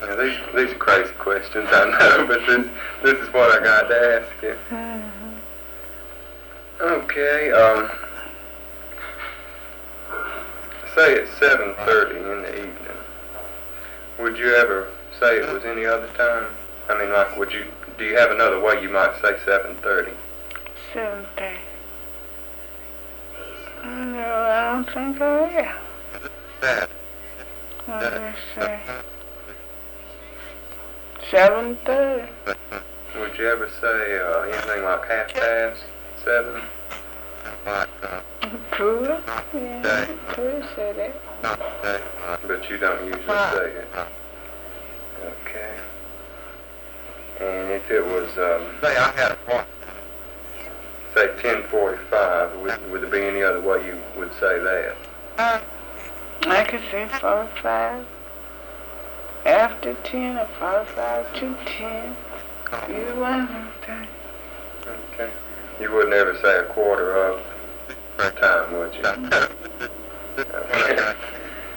Yeah, these are crazy questions, I know, but this is what I got to ask you. Okay, say it's 7:30 in the evening. Would you ever say it was any other time? I mean, like, do you have another way you might say 7:30? 7:30. No, I don't think I will. That. I'll just say 7:30. Would you ever say anything like 7:30? Cool. Yeah, could say that. But you don't usually say it. Okay. And if it was, say I had a point. Say 10:45, would there be any other way you would say that? I could say 45 after 10 or 45 to 10. Either one of them things. Okay. You wouldn't ever say a quarter of time, would you? Okay.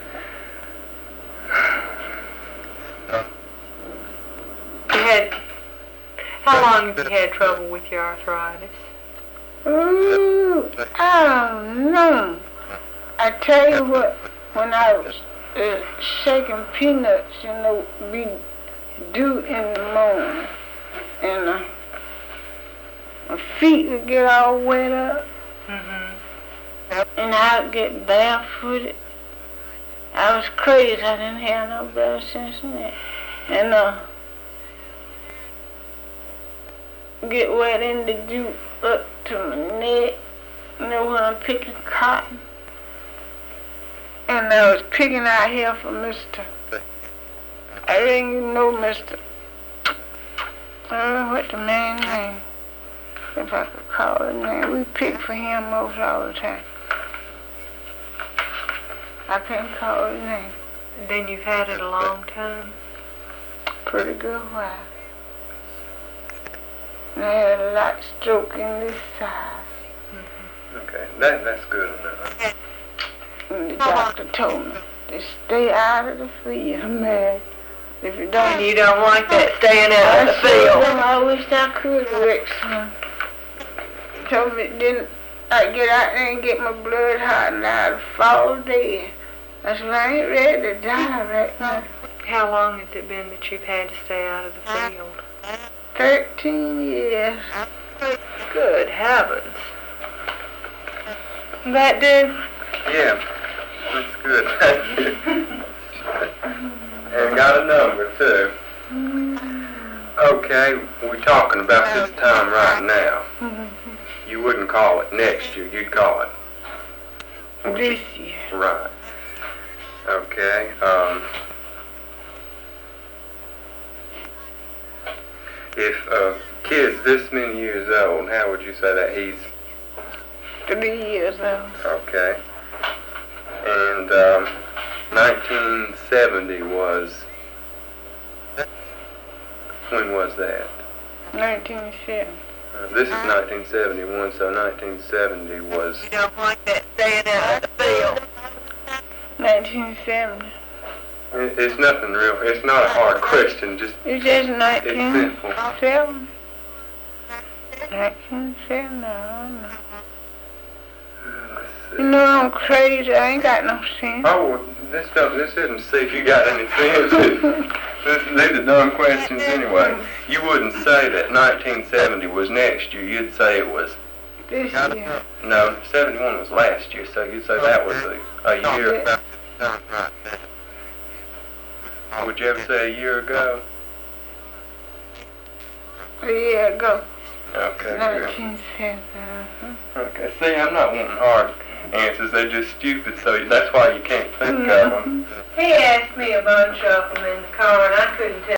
How long have you had trouble with your arthritis? Ooh, I don't know. I tell you what, when I was shaking peanuts, be due in the morning, and my feet would get all wet up, and I'd get barefooted. I was crazy. I didn't have no better sense than that. And get wet in the dew up to my neck, when I'm picking cotton. And I was picking out hair for Mr. I didn't even know Mr. I don't know what the man's name, if I could call his name. We picked for him most all the time. I can't call his name. Then you've had it a long time? Pretty good while. And I had a lot stroke in this side. Okay, that's good enough. And the doctor told me to stay out of the field, man. If you don't, You don't like that staying out of the field? I wish I could, Rex. Told me I'd get out there and get my blood hot and I'd fall dead. That's why I ain't ready to die right now. How long has it been that you've had to stay out of the field? 13 years. Good heavens. That do? Yeah, that's good. And got a number, too. Okay, we're talking about this time right now. You wouldn't call it next year, you'd call it This year. right. Okay, if a kid's this many years old, how would you say that he's 3 years old. okay? And 1970 was, when was that? 1970. This is 1971, so 1970 was, You don't like that staying out of the field? 1970. it's nothing real, it's not a hard question, just, It's just it's 1970. simple. 1970, I don't know. Let's You see. know I'm crazy. I ain't got no sense. Oh, well, this isn't see if you got any sense. These are dumb questions anyway. You wouldn't say that 1970 was next year. You'd say it was, This year. no, 71 was last year, so you'd say that was a year. Would you ever say a year ago? A year ago. Okay, good. 1970. Okay, see, I'm not wanting hard answers. They're just stupid, so that's why you can't think of them. He asked me a bunch of them in the car, and I couldn't tell.